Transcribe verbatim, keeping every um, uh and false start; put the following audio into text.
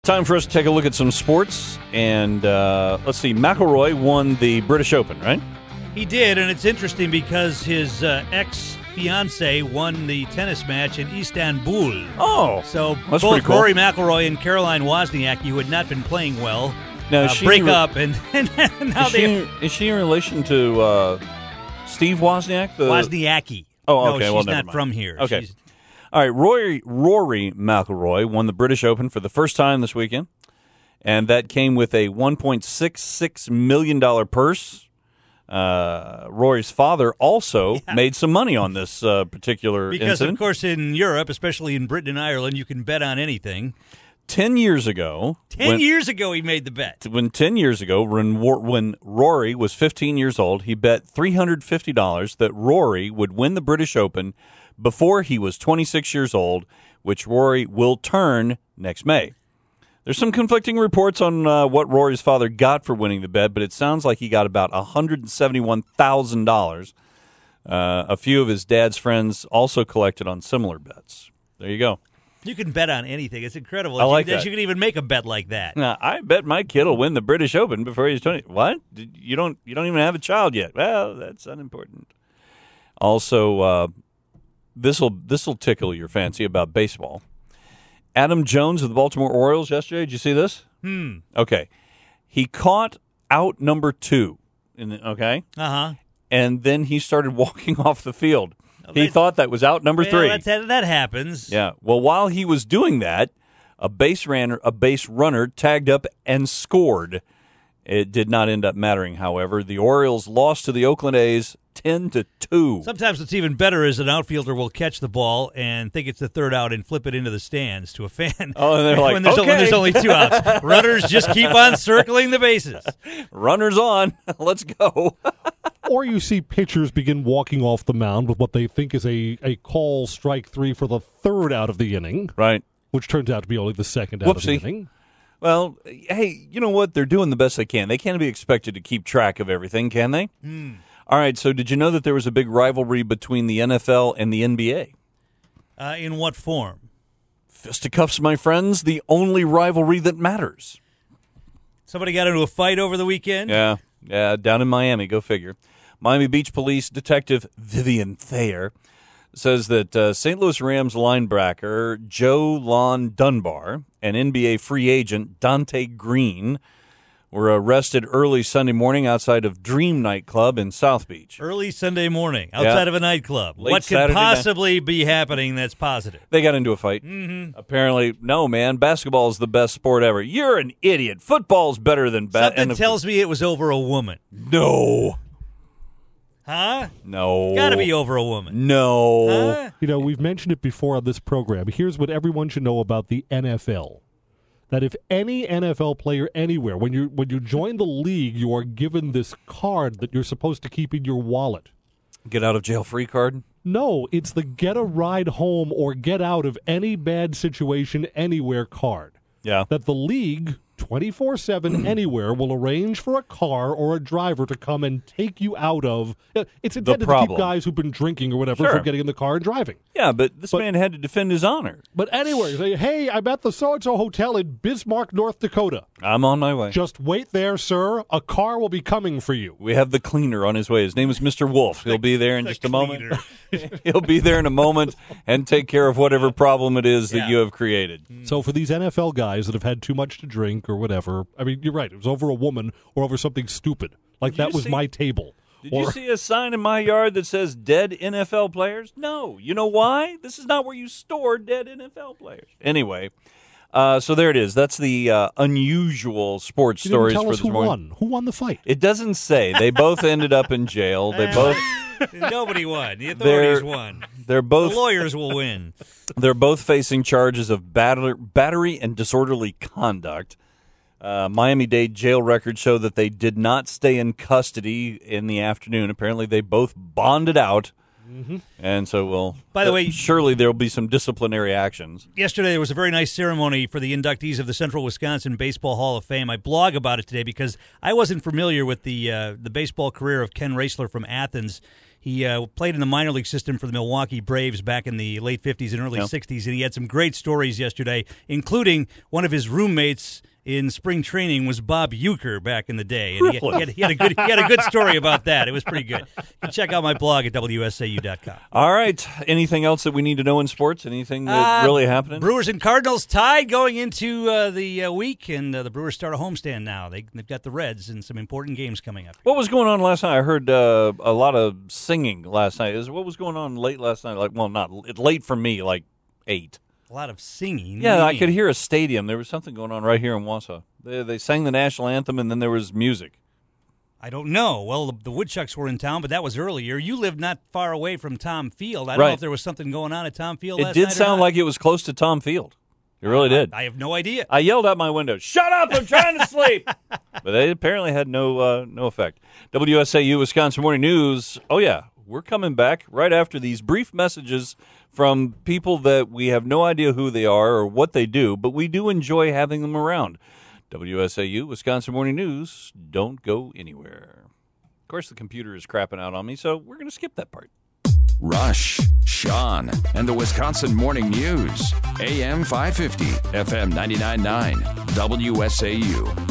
Time for us to take a look at some sports, and uh, let's see, McIlroy won the British Open, right? He did, and it's interesting because his uh, ex-fiancée won the tennis match in Istanbul. Oh, so that's both pretty cool. Rory McIlroy and Caroline Wozniacki, who had not been playing well, now, uh, she break re- up, and, and now is they she, is she in relation to uh, Steve Wozniak? The... Wozniacki. Oh, okay. No, she's well, never not mind. from here. Okay. She's... All right, Rory, Rory McIlroy won the British Open for the first time this weekend, and that came with a one point six six million dollars purse. Uh, Rory's father also Yeah. made some money on this uh, particular Because, incident. of course, in Europe, especially in Britain and Ireland, you can bet on anything. Ten years ago, Ten when, years ago, he made the bet. when ten years ago, when, when Rory was fifteen years old, he bet three hundred fifty dollars that Rory would win the British Open before he was twenty-six years old, which Rory will turn next May. There's some conflicting reports on uh, what Rory's father got for winning the bet, but it sounds like he got about one hundred seventy-one thousand dollars. Uh, a few of his dad's friends also collected on similar bets. There you go. You can bet on anything. It's incredible. I like you, that. You can even make a bet like that. Now, I bet my kid will win the British Open before he's twenty. What? Did- You don't. You don't even have a child yet. Well, that's unimportant. Also, uh, this will this will tickle your fancy about baseball. Adam Jones of the Baltimore Orioles yesterday. Did you see this? Hmm. Okay, he caught out number two. In the, okay, Uh-huh. and then he started walking off the field. He that- thought that was out number Well, three. that's, that, that happens. Yeah. Well, while he was doing that, a base runner, a base runner tagged up and scored. It did not end up mattering, however. The Orioles lost to the Oakland A's ten to two. Sometimes what's even better is an outfielder will catch the ball and think it's the third out and flip it into the stands to a fan. Oh, and they're like, when, there's okay. when there's only two outs. Runners just keep on circling the bases. Runners on. Let's go. Or you see pitchers begin walking off the mound with what they think is a, a call strike three for the third out of the inning, Right. which turns out to be only the second out Whoopsie. of the inning. Well, hey, you know what? They're doing the best they can. They can't be expected to keep track of everything, can they? Hmm. All right, so did you know that there was a big rivalry between the N F L and the N B A? Uh, in what form? Fisticuffs, my friends, the only rivalry that matters. Somebody got into a fight over the weekend? Yeah, yeah, down in Miami, go figure. Miami Beach Police Detective Vivian Thayer says that uh, Saint Louis Rams linebacker Joe Lon Dunbar and N B A free agent Dante Green were arrested early Sunday morning outside of Dream Nightclub in South Beach. Early Sunday morning, outside Yeah. of a nightclub. Late what could Saturday night. possibly be happening that's positive? They got into a fight. Mm-hmm. Apparently, no, man, basketball is the best sport ever. You're an idiot. Football's better than Something basketball. tells me it was over a woman. No. Huh? No. Got to be over a woman. No. Huh? You know, we've mentioned it before on this program. Here's what everyone should know about the N F L. That if any N F L player anywhere, when you when you join the league, you are given this card that you're supposed to keep in your wallet. Get out of jail free card? No, it's the get a ride home or get out of any bad situation anywhere card. Yeah. That the league, twenty-four seven anywhere, will arrange for a car or a driver to come and take you out of. It's intended to problem. keep guys who've been drinking or whatever Sure. from getting in the car and driving. Yeah, but this But- man had to defend his honor. But anyway, say, hey, I'm at the so-and-so hotel in Bismarck, North Dakota. I'm on my way. Just wait there, sir. A car will be coming for you. We have the cleaner on his way. His name is Mister Wolf. He'll be there in The just a moment. cleaner. He'll be there in a moment and take care of whatever problem it is that Yeah. you have created. So for these N F L guys that have had too much to drink or whatever, I mean, you're right. It was over a woman or over something stupid. Like Did that you was see- my table. Did Or- you see a sign in my yard that says dead N F L players? No. You know why? This is not where you store dead N F L players. Anyway, uh, so there it is. That's the uh, unusual sports You didn't stories tell for us this who morning. won. Who won the fight? It doesn't say. They both ended up in jail. They both Nobody won. The They're- authorities won. they're The both lawyers will win. They're both facing charges of batter, battery and disorderly conduct. Uh, Miami-Dade jail records show that they did not stay in custody in the afternoon. Apparently, they both bonded out. Mm-hmm. And so, well, By the uh, way- surely there will be some disciplinary actions. Yesterday, there was a very nice ceremony for the inductees of the Central Wisconsin Baseball Hall of Fame. I blog about it today because I wasn't familiar with the uh, the baseball career of Ken Racler from Athens. He uh, played in the minor league system for the Milwaukee Braves back in the late fifties and early Yeah. sixties, and he had some great stories yesterday, including one of his roommates in spring training was Bob Uecker back in the day, and he, he, had, he had a good he had a good story about that. It was pretty good. You can check out my blog at W S A U dot com. All right. Anything else that we need to know in sports? Anything that Uh, really happening? Brewers and Cardinals tied going into uh, the uh, week, and uh, the Brewers start a homestand now. They, they've got the Reds and some important games coming up. What was going on last night? I heard uh, a lot of singing last night. Is what was going on late last night? Like, well, not late for me, like eight. A lot of singing. What Yeah, do you I mean? could hear a stadium. There was something going on right here in Wausau. They, they sang the national anthem, and then there was music. I don't know. Well, the, the Woodchucks were in town, but that was earlier. You lived not far away from Tom Field. I don't know Right. if there was something going on at Tom Field It last did night or sound not. like it was close to Tom Field. It really did. I have no idea. I yelled out my window, "Shut up! I'm trying to sleep." But they apparently had no uh, no effect. W S A U Wisconsin Morning News. Oh yeah, we're coming back right after these brief messages from people that we have no idea who they are or what they do, but we do enjoy having them around. W S A U Wisconsin Morning News. Don't go anywhere. Of course, the computer is crapping out on me, so we're going to skip that part. Rush, Sean, and the Wisconsin Morning News. A M five fifty, F M ninety-nine point nine, W S A U.